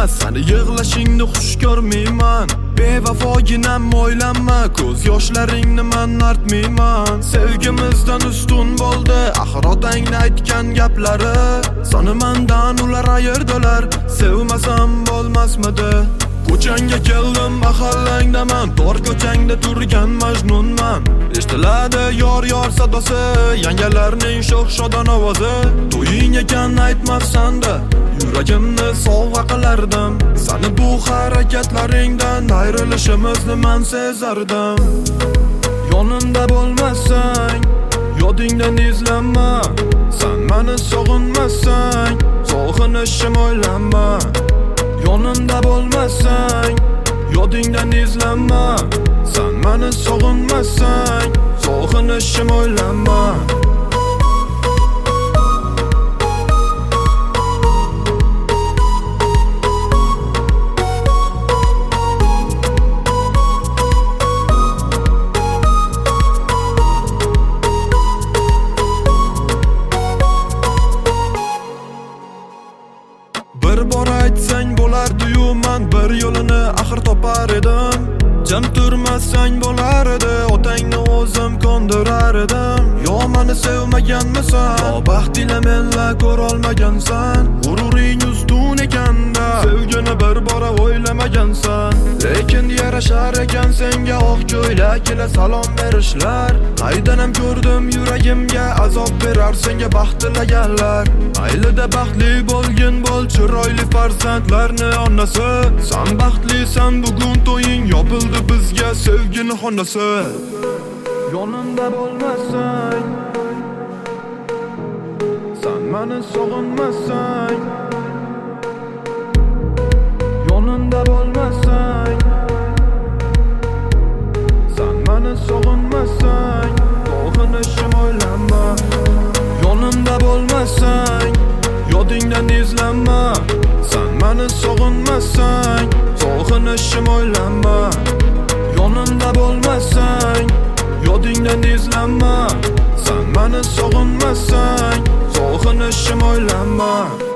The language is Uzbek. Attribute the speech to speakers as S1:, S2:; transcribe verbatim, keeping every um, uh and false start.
S1: seni yig'lashingni xush ko'rmayman. Bevafoginam o'ylanma, ko'z yoshlaringni men artmayman. Sevgimizdan ustun bo'ldi axir otangni aytgan gaplari. Seni mendan ular ayirdilar, sevmasam bo'lmasmidi? Ko'changga keldim mahallangdaman, tor ko'changda turgan majnunman. Eshitiladi yor yor sadosi, yangalarning sho'x shodon ovozi. To'ying ekan aytmabsan-da, yuragimni sovg'a qilardim. Seni bu harakatlaringdan ayrilishimizni men sezardim. Yonimda bo'lmasang, yodingdan izlanma. Sen meni sog'inmasang, sog'inishim o'ylanma. Yonimda bo'lmasang, yodingdan izlanma. Sen meni sog'inmasang, sog'inishim o'ylanma. Bir bor aytsang bo'lardi-yu, men bir yo'lini axir topar edim. Jim turmasang bo'lar edi, otangni o'zim kondirar edim. Yo meni sevmaganmisan, yo baxtila menla ko'ra olmagansan. G'ururing ustun ekanda, sevgini bir bora o'ylamagansan. Lekin yarashar ekan senga oq ko'ylak ila salom berishlar. Qaydanam ko'rdim yuragimga azob berar senga baxt tilaganlar. Aylida baxtli bo'lgin bo'l, chiroyli farzandlarni onasi. Sen baxtlisan, bugun to'ying yopildi bizga sevgini xonasi. Yonimda bo'lmasang, sen meni sog'inmasang. Yonimda bo'lmasang, sen meni sog'inmasang, sog'inishim o'ylanma. Yonimda bo'lmasang, yodingdan izlanma. Sen meni sog'inmasang, sog'inishim o'ylanma. Yonimda bo'lmasang, yodingdan izlanma. Sen meni sog'inmasang, sog'inishim o'ylanma.